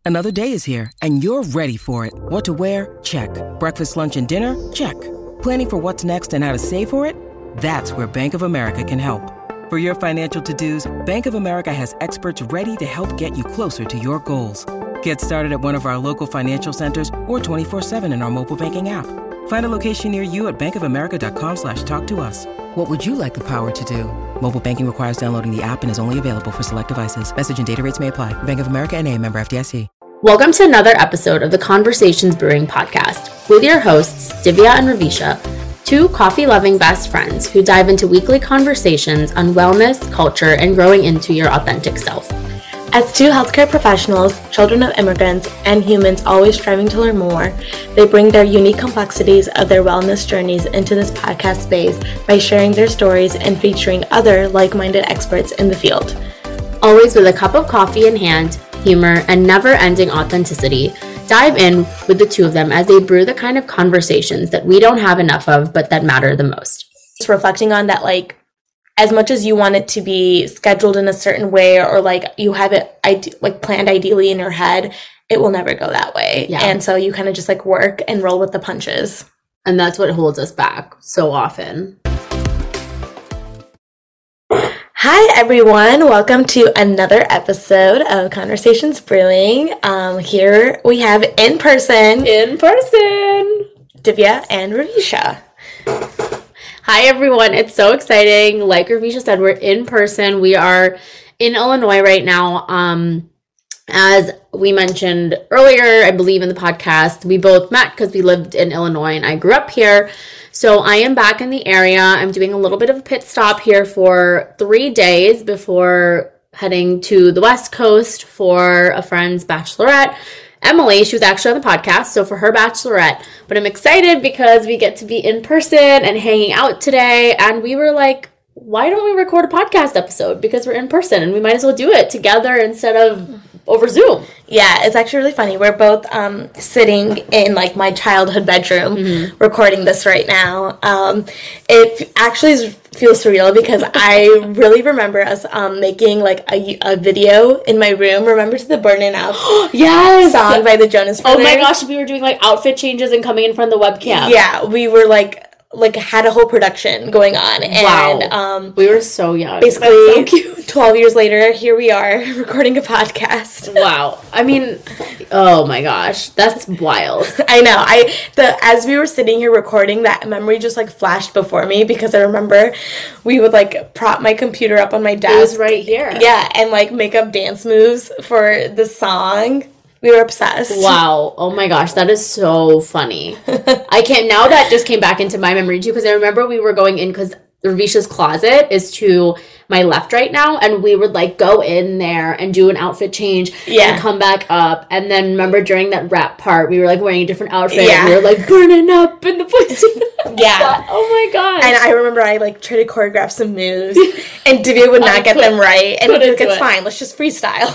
Another day is here, and you're ready for it. What to wear? Check. Breakfast, lunch, and dinner? Check. Planning for what's next and how to save for it? That's where Bank of America can help. For your financial to-dos, Bank of America has experts ready to help get you closer to your goals. Get started at one of our local financial centers or 24/7 in our mobile banking app. Find a location near you at bankofamerica.com/talktous. What would you like the power to do? Mobile banking requires downloading the app and is only available for select devices. Message and data rates may apply. Bank of America N.A., member FDIC. Welcome to another episode of the Conversations Brewing podcast with your hosts, Divya and Ravisha, two coffee-loving best friends who dive into weekly conversations on wellness, culture, and growing into your authentic self. As two healthcare professionals, children of immigrants, and humans always striving to learn more, they bring their unique complexities of their wellness journeys into this podcast space by sharing their stories and featuring other like-minded experts in the field. Always with a cup of coffee in hand, humor, and never-ending authenticity, dive in with the two of them as they brew the kind of conversations that we don't have enough of, but that matter the most. Just reflecting on that, as much as you want it to be scheduled in a certain way, or you have it planned ideally in your head, it will never go that way. Yeah. And so you kind of just work and roll with the punches. And that's what holds us back so often. Hi, everyone. Welcome to another episode of Conversations Brewing. Here we have in person, Divya and Ravisha. Hi, everyone. It's so exciting. Like Ravisha said, we're in person. We are in Illinois right now. As we mentioned earlier, I believe in the podcast, we both met because we lived in Illinois and I grew up here. So I am back in the area. I'm doing a little bit of a pit stop here for 3 days before heading to the West Coast for a friend's bachelorette. Emily, she was actually on the podcast, so for her bachelorette. But I'm excited because we get to be in person and hanging out today. And we were like, why don't we record a podcast episode? Because we're in person and we might as well do it together instead of over Zoom. Yeah, it's actually really funny. We're both sitting in my childhood bedroom recording this right now. It actually feels surreal because I really remember us making a video in my room. Remember to the Burnin' Up yes song by the Jonas Brothers? Oh my gosh, we were doing outfit changes and coming in front of the webcam. Yeah, we were had a whole production going on. And wow. We were so young. Basically, so cute. 12 years later, here we are recording a podcast. Wow. I mean, oh my gosh, that's wild. I know. As we were sitting here recording, that memory just flashed before me because I remember we would prop my computer up on my desk. It was right here. Yeah, and make up dance moves for the song. We were obsessed. Wow. Oh my gosh, that is so funny. I can't, now that just came back into my memory too, because I remember we were going in, because Ravisha's closet is to my left right now, and we would go in there and do an outfit change and come back up. And then remember during that rap part, we were wearing a different outfit and we were burning up in the place. Yeah. Oh my gosh. And I remember I tried to choreograph some moves and Divya would not get them right. And it's fine, let's just freestyle.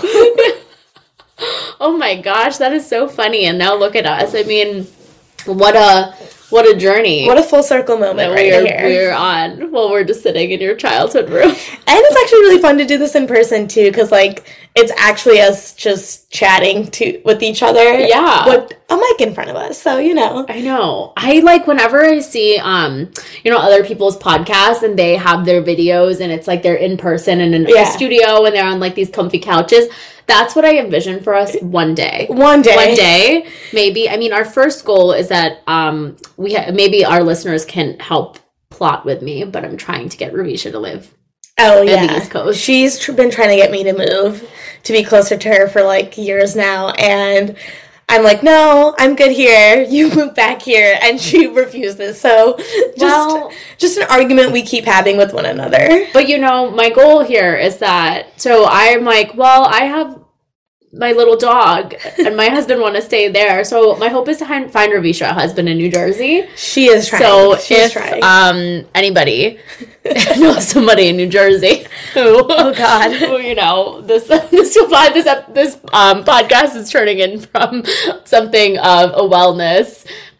Oh my gosh, that is so funny. And now look at us. I mean, what a journey. What a full circle moment we're on while we're just sitting in your childhood room. And it's actually really fun to do this in person too, because it's actually us just chatting with each other. Yeah. With a mic in front of us. So, I know. I whenever I see other people's podcasts and they have their videos and it's they're in person and in a studio and they're on these comfy couches. That's what I envision for us one day. One day. Maybe. I mean, our first goal is that maybe our listeners can help plot with me, but I'm trying to get Ravisha to live in the East Coast. She's been trying to get me to move to be closer to her for years now, and I'm no, I'm good here. You move back here, and she refuses. So just an argument we keep having with one another. But my goal here is that. So I'm I have my little dog, and my husband want to stay there. So my hope is to find Ravisha a husband in New Jersey. She is trying. So if anybody knows somebody in New Jersey who, this podcast is turning in from something of a wellness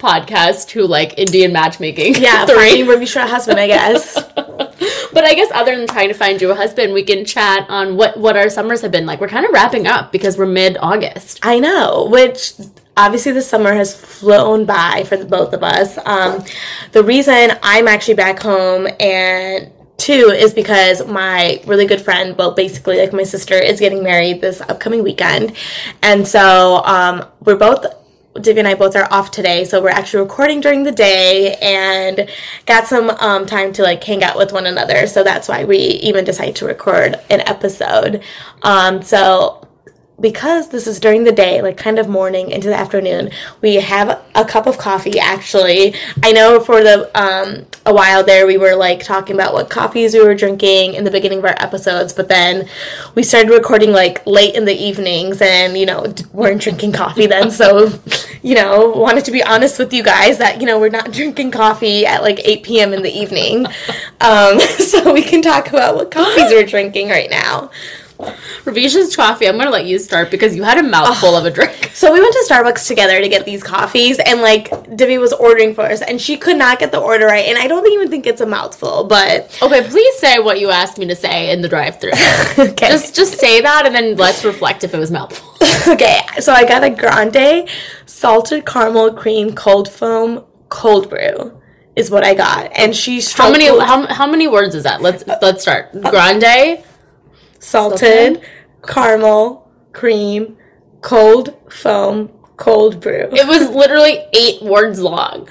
podcast to like Indian matchmaking. Yeah, 3. finding Ravisha a husband, I guess. But I guess other than trying to find you a husband, we can chat on what our summers have been like. We're kind of wrapping up because we're mid-August. I know, which obviously the summer has flown by for the both of us. The reason I'm actually back home and two is because my really good friend, well, basically like my sister, is getting married this upcoming weekend. And so Divya and I both are off today, so we're actually recording during the day and got some time to like hang out with one another. So that's why we even decided to record an episode. So because this is during the day, like kind of morning into the afternoon, we have a cup of coffee, actually. I know for a while there, we were like talking about what coffees we were drinking in the beginning of our episodes, but then we started recording like late in the evenings and, weren't drinking coffee then. So, wanted to be honest with you guys that, we're not drinking coffee at like 8 p.m. in the evening. So we can talk about what coffees we're drinking right now. Ravisha's coffee, I'm going to let you start because you had a mouthful of a drink. So we went to Starbucks together to get these coffees, and like Divya was ordering for us, and she could not get the order right, and I don't even think it's a mouthful, but... Okay, please say what you asked me to say in the drive-thru. Okay. Just say that, and then let's reflect if it was mouthful. Okay, so I got a grande salted caramel cream cold foam cold brew is what I got, and she struggled... How many words is that? Let's start. Grande... Salted, caramel, cream, cold foam, cold brew. It was literally 8 words long.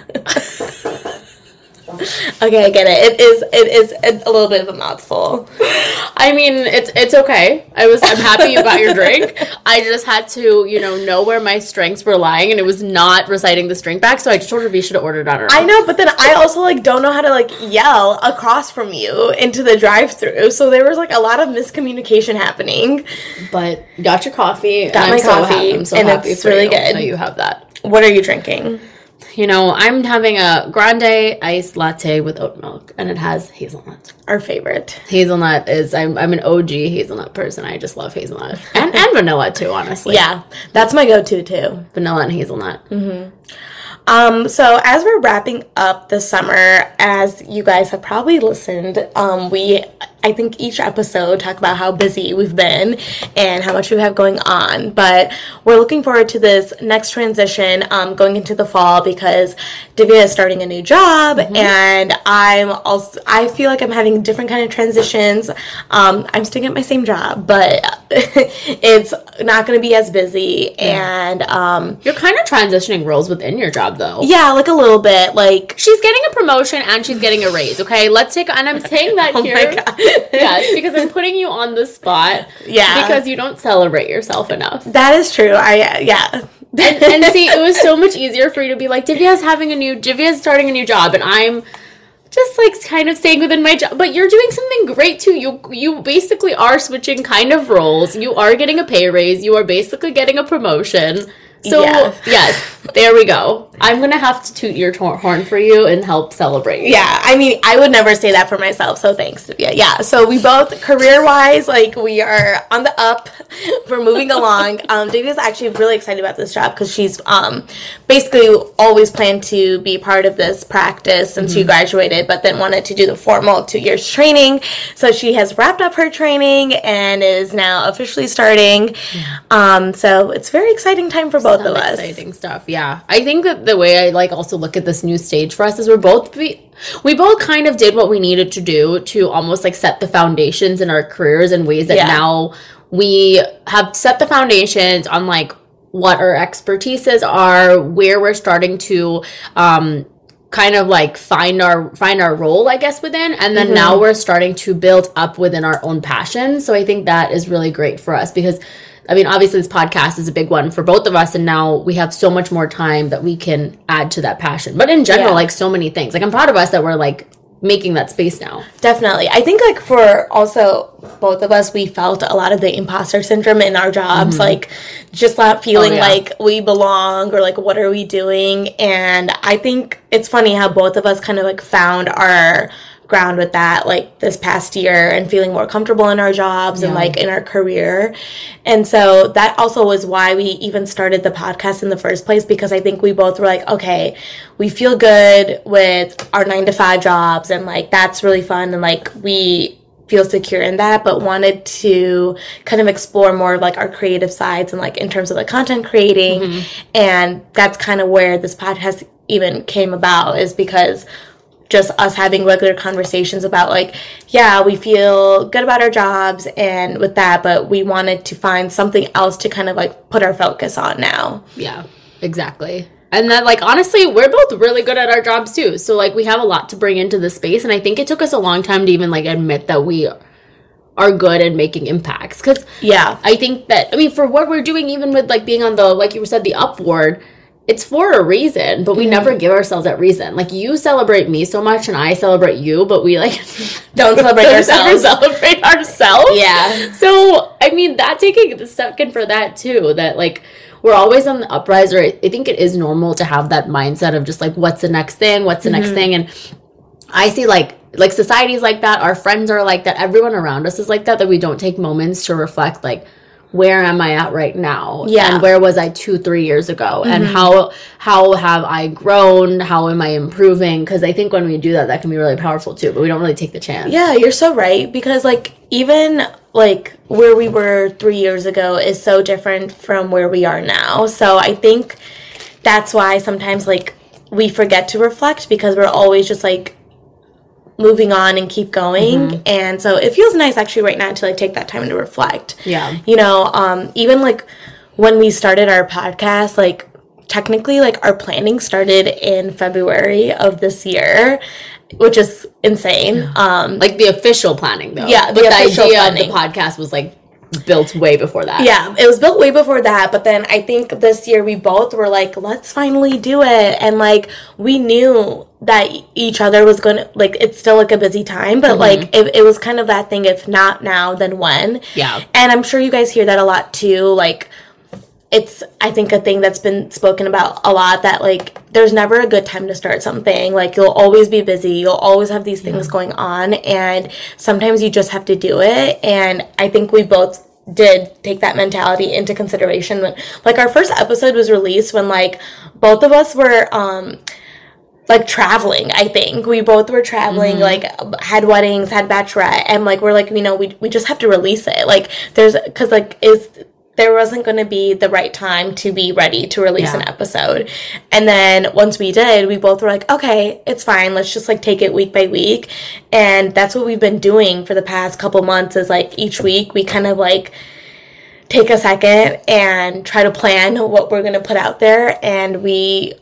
Okay, I get it. It is a little bit of a mouthful. I mean, it's okay. I'm happy you got your drink. I just had to, know where my strengths were lying, and it was not reciting the drink back, so I just told Ravisha to order it on her own. I know, but then I also, don't know how to, yell across from you into the drive-thru, so there was, a lot of miscommunication happening. But got your coffee. Got my coffee, I'm so happy it's really good. that you have that. What are you drinking? I'm having a grande iced latte with oat milk, and it has hazelnut. Our favorite. Hazelnut is, I'm an OG hazelnut person. I just love hazelnut. And vanilla, too, honestly. Yeah, that's my go-to, too. Vanilla and hazelnut. Mm-hmm. So as we're wrapping up the summer, as you guys have probably listened, I think each episode talk about how busy we've been and how much we have going on, but we're looking forward to this next transition, going into the fall because Divya is starting a new job, and I feel like I'm having different kind of transitions. I'm staying at my same job, but it's not going to be as busy, and you're kind of transitioning roles within your job, though. Yeah, a little bit. She's getting a promotion and she's getting a raise. Okay, and I'm saying that here. Oh my God. Yes, because I'm putting you on the spot. Yeah, because you don't celebrate yourself enough. That is true. And see, it was so much easier for you to be like, Divya's starting a new job, and I'm just kind of staying within my job. But you're doing something great too. You basically are switching kind of roles. You are getting a pay raise. You are basically getting a promotion. So, yes, there we go. I'm going to have to toot your horn for you and help celebrate you. Yeah, I mean, I would never say that for myself, so thanks. Yeah, so we both, career-wise, we are on the up. We're moving along. Divya's actually really excited about this job because she's basically always planned to be part of this practice since she graduated, but then wanted to do the formal 2 years training. So she has wrapped up her training and is now officially starting. So it's very exciting time for both of us. Exciting stuff, yeah. I think that the way I also look at this new stage for us is we both kind of did what we needed to do to almost set the foundations in our careers in ways that now we have set the foundations on what our expertises are, where we're starting to kind of find our role, I guess, within, and then now we're starting to build up within our own passion. So I think that is really great for us because obviously this podcast is a big one for both of us, and now we have so much more time that we can add to that passion. But in general, so many things. I'm proud of us that we're making that space now. Definitely. I think for also both of us, we felt a lot of the imposter syndrome in our jobs, just not feeling like we belong or what are we doing. And I think it's funny how both of us kind of found our ground with that like this past year and feeling more comfortable in our jobs and like in our career. And so that also was why we even started the podcast in the first place, because I think we both were like, okay, we feel good with our 9-to-5 jobs and like that's really fun and like we feel secure in that, but wanted to kind of explore more of like our creative sides and like in terms of the content creating. And that's kind of where this podcast even came about, is because just us having regular conversations about like, yeah, we feel good about our jobs and with that, but we wanted to find something else to kind of like put our focus on now. Yeah, exactly. And then, like, honestly, we're both really good at our jobs, too. So, like, we have a lot to bring into the space. And I think it took us a long time to even, like, admit that we are good at making impacts. Because, I think that, I mean, for what we're doing, even with, like, being on the, like you said, the upward, it's for a reason. But we never give ourselves that reason. Like, you celebrate me so much and I celebrate you. But we, like, don't celebrate ourselves. Never celebrate ourselves. Yeah. So, I mean, that taking a second for that, too. That, like, we're always on the uprise, or I think it is normal to have that mindset of just like, what's the next thing? What's the next thing? And I see like society's like that. Our friends are like that. Everyone around us is like that we don't take moments to reflect like, where am I at right now? Yeah. And where was I 2-3 years ago? And how have I grown? How am I improving? Because I think when we do that, that can be really powerful too, but we don't really take the chance. Yeah, you're so right. Because like, even like where we were 3 years ago is so different from where we are now. So I think that's why sometimes like we forget to reflect, because we're always just like moving on and keep going. And so it feels nice actually right now to like take that time to reflect. Yeah. You know, even like when we started our podcast, like technically like our planning started in February of this year, which is insane. Like the official planning though. Yeah, but the official idea planning of the podcast was like built way before that. Yeah, it was built way before that, but then I think this year we both were like, let's finally do it. And like we knew that each other was gonna, like, it's still like a busy time, but like it was kind of that thing, if not now then when. Yeah. And I'm sure you guys hear that a lot too. Like, it's, I think, a thing that's been spoken about a lot, that like there's never a good time to start something. Like, you'll always be busy, you'll always have these things going on, and sometimes you just have to do it. And I think we both did take that mentality into consideration when, like, our first episode was released when like both of us were like traveling. I think we both were traveling, like had weddings, had bachelorette, and like we're like, you know, we just have to release it. Like, there's, because like there wasn't going to be the right time to be ready to release an episode. And then once we did, we both were like, okay, it's fine. Let's just like take it week by week. And that's what we've been doing for the past couple months, is like each week we kind of like take a second and try to plan what we're going to put out there. And we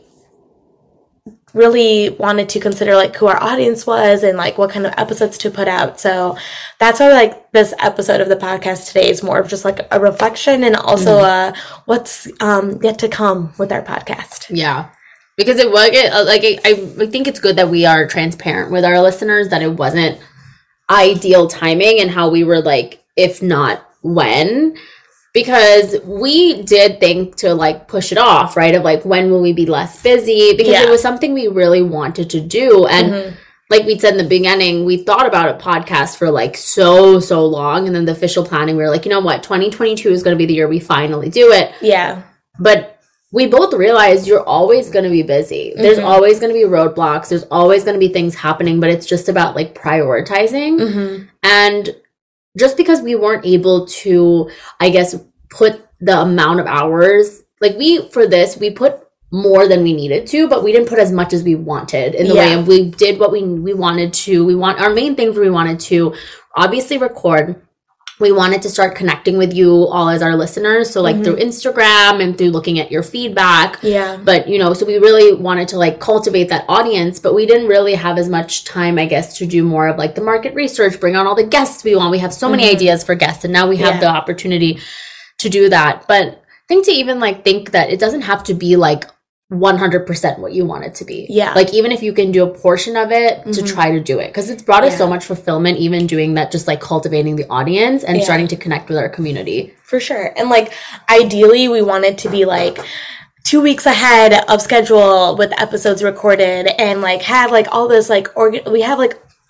really wanted to consider like who our audience was and like what kind of episodes to put out. So that's why like this episode of the podcast today is more of just like a reflection, and also what's yet to come with our podcast. Yeah, because it was like I think it's good that we are transparent with our listeners, that it wasn't ideal timing and how we were like, if not when. Because we did think to like push it off, right? Of like, when will we be less busy? Because it was something we really wanted to do. And like we said in the beginning, we thought about a podcast for like so long. And then the official planning, we were like, you know what? 2022 is going to be the year we finally do it. Yeah. But we both realized you're always going to be busy. There's always going to be roadblocks. There's always going to be things happening. But it's just about like prioritizing. And just because we weren't able to, I guess, put the amount of hours, like we put more than we needed to, but we didn't put as much as we wanted, in the way of, we did what we wanted to. Our main things we wanted to obviously record. We wanted to start connecting with you all as our listeners. So like through Instagram and through looking at your feedback. Yeah. But, you know, so we really wanted to like cultivate that audience, but we didn't really have as much time, I guess, to do more of like the market research, bring on all the guests we want. We have so many ideas for guests, and now we have the opportunity to do that. But I think to even like think that it doesn't have to be like 100% what you want it to be. Yeah. Like, even if you can do a portion of it, to try to do it, because it's brought us so much fulfillment, even doing that, just like cultivating the audience and starting to connect with our community. For sure. And like, ideally we wanted to be like 2 weeks ahead of schedule with episodes recorded, and like have like all this like we have like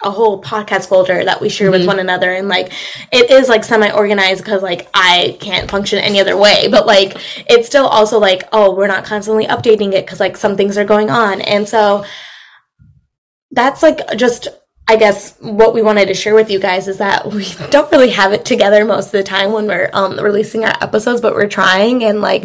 a whole podcast folder that we share with one another, and like it is like semi-organized because like I can't function any other way, but like it's still also like, oh, we're not constantly updating it because like some things are going on. And so that's like just, I guess, what we wanted to share with you guys is that we don't really have it together most of the time when we're releasing our episodes, but we're trying. And like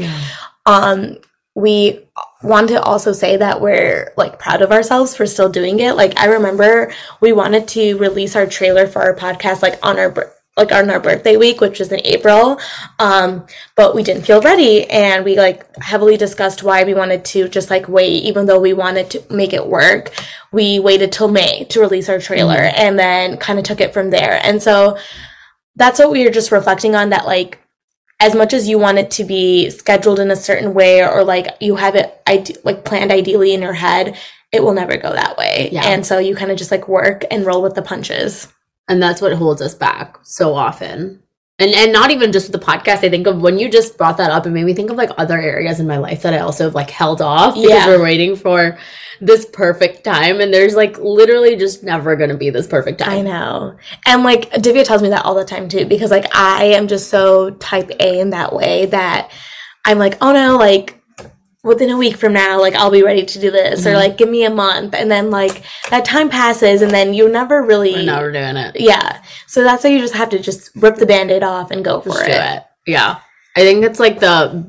we want to also say that we're like proud of ourselves for still doing it. Like I remember we wanted to release our trailer for our podcast like on our birthday week, which is in April, but we didn't feel ready, and we like heavily discussed why we wanted to just like wait. Even though we wanted to make it work, we waited till May to release our trailer, and then kind of took it from there. And so that's what we were just reflecting on, that like as much as you want it to be scheduled in a certain way, or like you have it like planned ideally in your head, it will never go that way. And so you kind of just like work and roll with the punches. And that's what holds us back so often. And not even just with the podcast. I think of when you just brought that up, it made me think of like other areas in my life that I also have like held off because we're waiting for this perfect time. And there's like literally just never going to be this perfect time. I know. And like Divya tells me that all the time too, because like I am just so type A in that way that I'm like, oh no, like within a week from now, like I'll be ready to do this, or like give me a month, and then like that time passes, and then you're never really. We're never doing it. Yeah, so that's why you just have to just rip the Band-Aid off and go for it. Yeah, I think it's like the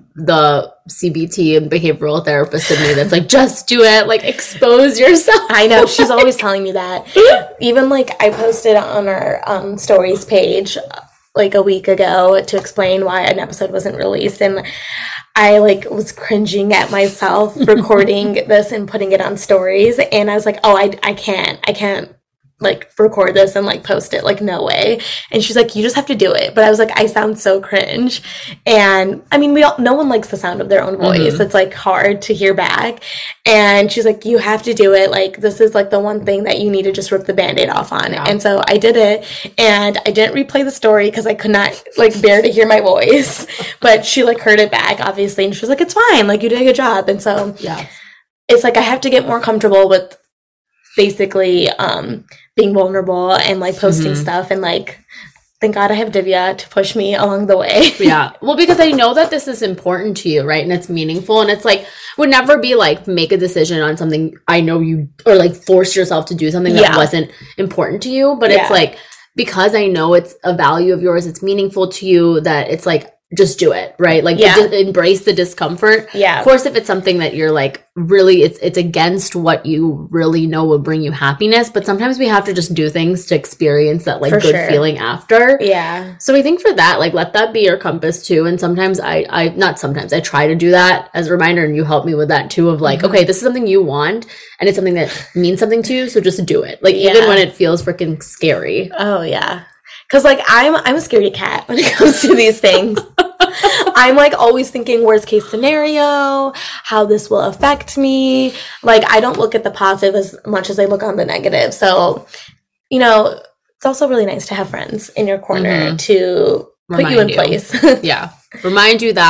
CBT and behavioral therapist in me that's like, just do it, like expose yourself. I know, she's always telling me that. Even like I posted on our stories page like a week ago to explain why an episode wasn't released, and I like was cringing at myself recording this and putting it on stories, and I was like, oh, I can't like record this and like post it, like no way. And she's like, you just have to do it. But I was like, I sound so cringe. And I mean, no one likes the sound of their own voice. It's like hard to hear back. And she's like, you have to do it. Like, this is like the one thing that you need to just rip the Band-Aid off on. And so I did it, and I didn't replay the story because I could not like bear to hear my voice, but she like heard it back obviously. And she was like, it's fine. Like, you did a good job. And so it's like, I have to get more comfortable with basically, being vulnerable and like posting stuff, and like thank God I have Divya to push me along the way. Well, because I know that this is important to you, right? And it's meaningful, and it's like would never be like make a decision on something I know you, or like force yourself to do something that wasn't important to you, but it's like because I know it's a value of yours, it's meaningful to you, that it's like just do it, right? Like embrace the discomfort. Of course, if it's something that you're like really it's against what you really know will bring you happiness, but sometimes we have to just do things to experience that like good feeling after. So I think for that, like let that be your compass too. And sometimes I try to do that as a reminder, and you help me with that too, of like, okay, this is something you want and it's something that means something to you, so just do it. Like even when it feels freaking scary. Oh yeah. Cause like I'm a scaredy cat when it comes to these things. I'm like always thinking worst case scenario, how this will affect me. Like I don't look at the positive as much as I look on the negative. So, you know, it's also really nice to have friends in your corner to put you in place. Remind you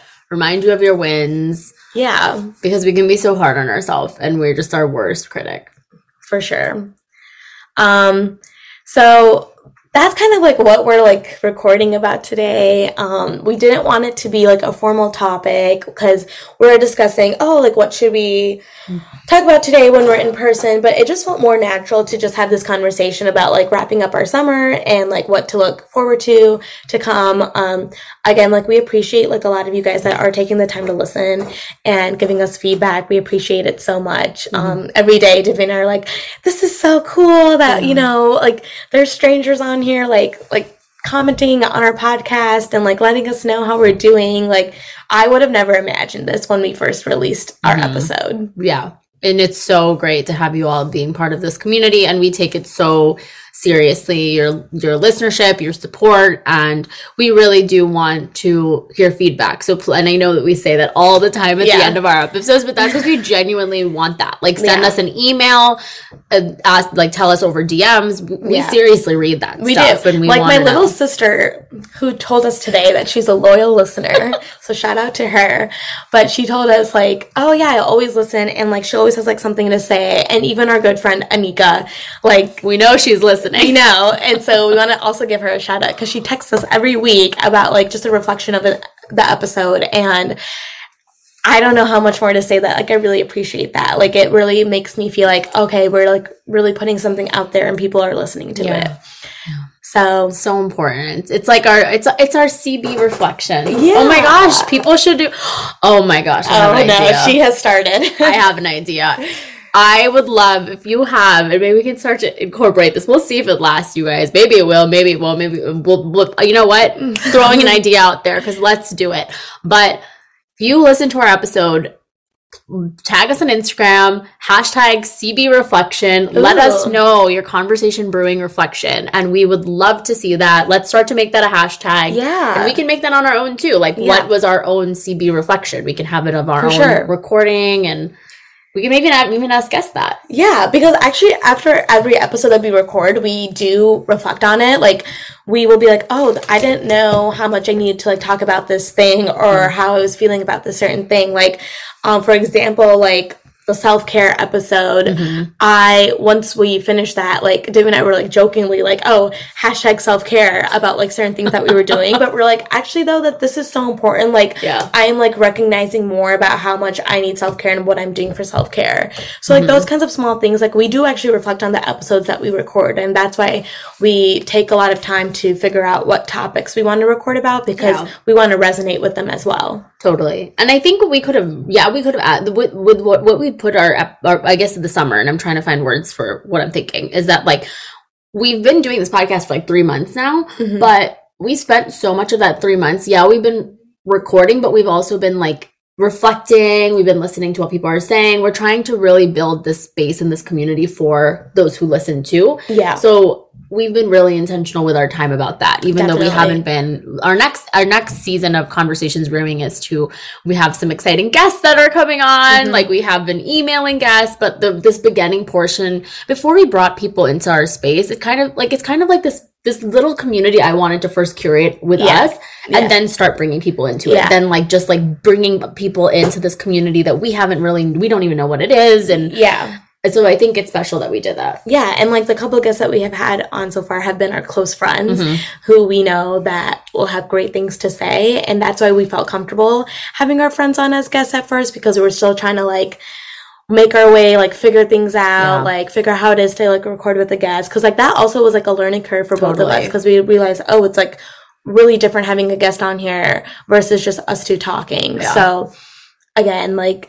of your wins. Because we can be so hard on ourselves, and we're just our worst critic. For sure. So that's kind of like what we're like recording about today. We didn't want it to be like a formal topic because we're discussing, like what should we talk about today when we're in person, but it just felt more natural to just have this conversation about like wrapping up our summer and like what to look forward to come. Again, like we appreciate like a lot of you guys that are taking the time to listen and giving us feedback. We appreciate it so much. Every day Divya and I are like, this is so cool that, you know, like there's strangers on here, like commenting on our podcast and like letting us know how we're doing. Like I would have never imagined this when we first released our episode. And it's so great to have you all being part of this community, and we take it so seriously your listenership, your support, and we really do want to hear feedback. So, and I know that we say that all the time at the end of our episodes, but that's because we genuinely want that. Like, send us an email, ask, like, tell us over DMs. We seriously read that stuff. And we like my little sister, who told us today that she's a loyal listener. So shout out to her. But she told us, like, oh yeah, I always listen, and like she always has like something to say. And even our good friend Anika, like, we know she's listening. You know, and so we want to also give her a shout out because she texts us every week about like just a reflection of the episode. And I don't know how much more to say that. Like, I really appreciate that. Like, it really makes me feel like, okay, we're like really putting something out there and people are listening to it. So important. It's like it's our CB reflection. Yeah. Oh my gosh, people should do. Oh my gosh. No, she has started. I have an idea. I would love if you have, and maybe we can start to incorporate this. We'll see if it lasts, you guys. Maybe it will. Maybe it won't. Maybe we'll you know what? Throwing an idea out there, because let's do it. But if you listen to our episode, tag us on Instagram, #CB Reflection. Let us know your conversation brewing reflection, and we would love to see that. Let's start to make that a hashtag. Yeah. And we can make that on our own too. Like, what was our own CB reflection? We can have it of our own recording, and we can maybe even ask guests that. Yeah, because actually after every episode that we record, we do reflect on it. Like, we will be like, oh, I didn't know how much I needed to like talk about this thing, or how I was feeling about this certain thing. Like, for example, like the self-care episode, once we finished that, like, Dave and I were like jokingly like, oh, #self-care about like certain things that we were doing. But we're like, actually though, that this is so important. Like, I'm like recognizing more about how much I need self-care and what I'm doing for self-care. So like those kinds of small things, like, we do actually reflect on the episodes that we record. And that's why we take a lot of time to figure out what topics we want to record about, because we want to resonate with them as well. Totally. And I think we could have added with what we put our I guess in the summer, and I'm trying to find words for what I'm thinking, is that like, we've been doing this podcast for like 3 months now, but we spent so much of that 3 months. Yeah, we've been recording, but we've also been like reflecting. We've been listening to what people are saying. We're trying to really build this space and this community for those who listen too. Yeah. So we've been really intentional with our time about that, even though we haven't been. Our next season of Conversations Brewing we have some exciting guests that are coming on. Like, we have been emailing guests, but this beginning portion, before we brought people into our space, it's kind of like this little community I wanted to first curate with us, and then start bringing people into it. Then like just like bringing people into this community that we don't even know what it is. And so I think it's special that we did that. Yeah, and like the couple of guests that we have had on so far have been our close friends who we know that will have great things to say. And that's why we felt comfortable having our friends on as guests at first, because we were still trying to like make our way, like figure things out, like figure out how it is to like record with the guests. Because like that also was like a learning curve for both of us, because we realized, oh, it's like really different having a guest on here versus just us two talking. Yeah. So again, like,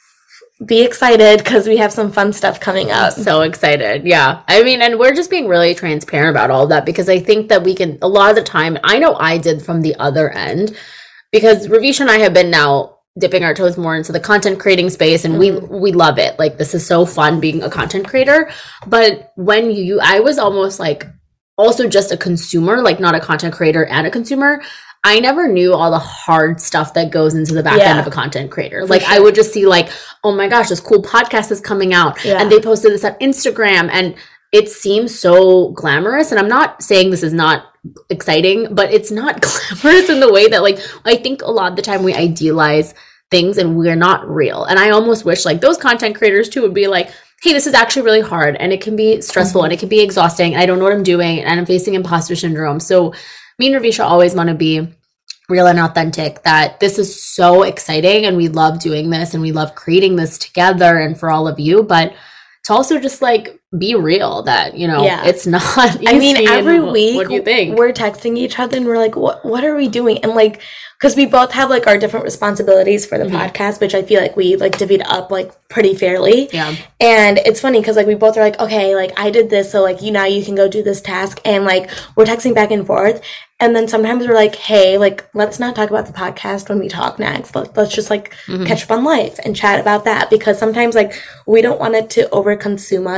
be excited, because we have some fun stuff coming up. So excited. Yeah. I mean, and we're just being really transparent about all that, because I think that we can, a lot of the time, I know I did from the other end, because Ravisha and I have been now dipping our toes more into the content creating space, and we love it. Like, this is so fun being a content creator. But when I was almost like also just a consumer, like not a content creator and a consumer. I never knew all the hard stuff that goes into the back end of a content creator. Like, I would just see like, oh my gosh, this cool podcast is coming out, and they posted this on Instagram, and it seems so glamorous. And I'm not saying this is not exciting, but it's not glamorous in the way that, like, I think a lot of the time we idealize things and we're not real. And I almost wish like those content creators too would be like, hey, this is actually really hard, and it can be stressful, and it can be exhausting, and I don't know what I'm doing, and I'm facing imposter syndrome. So me and Ravisha always want to be real and authentic, that this is so exciting and we love doing this and we love creating this together and for all of you, but to also just like be real that, you know, it's not easy. I mean, every week what do you think? We're texting each other and we're like, what are we doing? And like, because we both have like our different responsibilities for the podcast, which I feel like we like divvied up like pretty fairly. Yeah. And it's funny because like we both are like, okay, like I did this, so like you can go do this task, and like we're texting back and forth. And then sometimes we're like, hey, like, let's not talk about the podcast when we talk next. Let's just like catch up on life and chat about that, because sometimes like we don't want it to overconsume us either.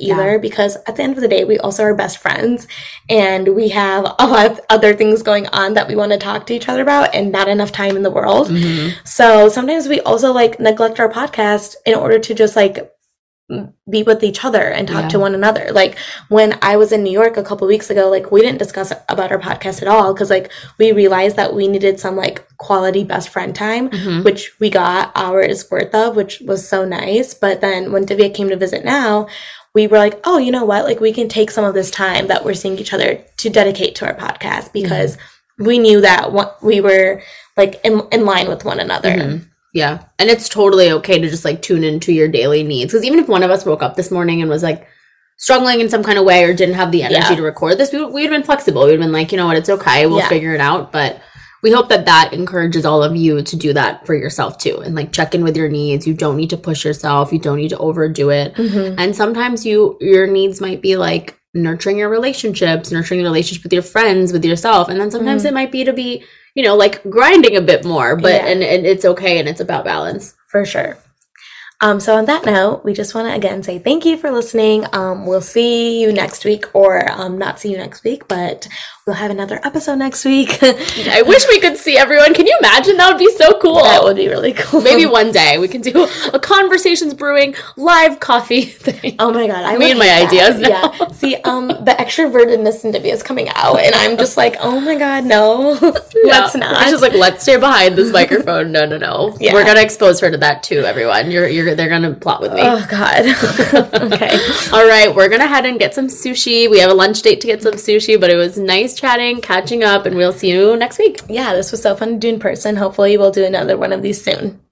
either, because at the end of the day, we also are best friends and we have a lot of other things going on that we want to talk to each other about and not enough time in the world. So sometimes we also like neglect our podcast in order to just like be with each other and talk to one another. Like when I was in New York a couple weeks ago, like we didn't discuss about our podcast at all because like we realized that we needed some like quality best friend time, which we got hours worth of, which was so nice. But then when Divya came to visit now, we were like, oh, you know what? Like we can take some of this time that we're seeing each other to dedicate to our podcast because we knew that we were like in line with one another. Yeah. And it's totally okay to just like tune into your daily needs. Because even if one of us woke up this morning and was like struggling in some kind of way or didn't have the energy to record this, we would have been flexible. We would have been like, you know what, it's okay. We'll figure it out. But we hope that encourages all of you to do that for yourself too. And like check in with your needs. You don't need to push yourself. You don't need to overdo it. And sometimes your needs might be like nurturing your relationships, nurturing your relationship with your friends, with yourself. And then sometimes it might be to be, you know, like grinding a bit more, but and it's okay and it's about balance. For sure. So on that note, we just want to again say thank you for listening. We'll see you next week or not see you next week, but we'll have another episode next week. I wish we could see everyone. Can you imagine? That would be so cool. That would be really cool. Maybe one day we can do a Conversations Brewing live coffee thing. Oh my God. Me and my ideas now. Yeah. See, the extrovertedness in Divya is coming out and I'm just like, oh my God, no. Let's not. I'm just like, let's stay behind this microphone. No. Yeah. We're going to expose her to that too, everyone. They're going to plot with me. Oh God. Okay. All right. We're going to head and get some sushi. We have a lunch date to get some sushi, but it was nice chatting, catching up, and we'll see you next week. Yeah, this was so fun to do in person. Hopefully we'll do another one of these soon.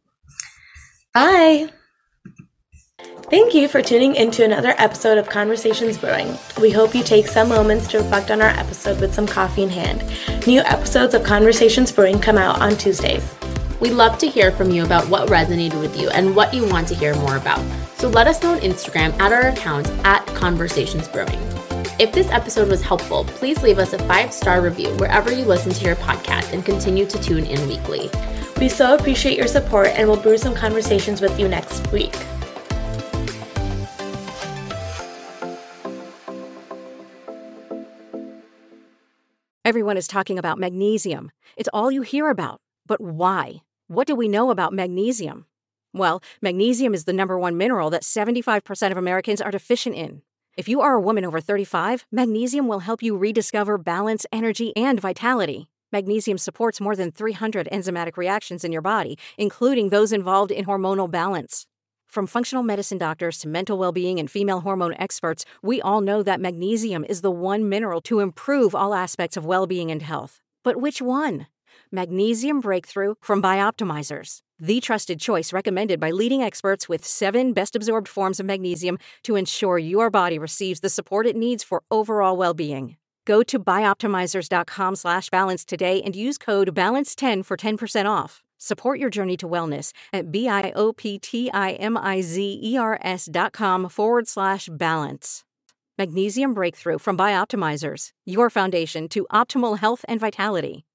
Bye. Thank you for tuning into another episode of Conversations Brewing. We hope you take some moments to reflect on our episode with some coffee in hand. New episodes of Conversations Brewing come out on Tuesdays. We'd love to hear from you about what resonated with you and what you want to hear more about. So let us know on Instagram at our account @Conversations Brewing. If this episode was helpful, please leave us a 5-star review wherever you listen to your podcast and continue to tune in weekly. We so appreciate your support and we'll brew some conversations with you next week. Everyone is talking about magnesium. It's all you hear about. But why? What do we know about magnesium? Well, magnesium is the #1 mineral that 75% of Americans are deficient in. If you are a woman over 35, magnesium will help you rediscover balance, energy, and vitality. Magnesium supports more than 300 enzymatic reactions in your body, including those involved in hormonal balance. From functional medicine doctors to mental well-being and female hormone experts, we all know that magnesium is the one mineral to improve all aspects of well-being and health. But which one? Magnesium Breakthrough from Bioptimizers, the trusted choice recommended by leading experts with 7 best-absorbed forms of magnesium to ensure your body receives the support it needs for overall well-being. Go to bioptimizers.com/balance today and use code BALANCE10 for 10% off. Support your journey to wellness at bioptimizers.com/balance. Magnesium Breakthrough from Bioptimizers, your foundation to optimal health and vitality.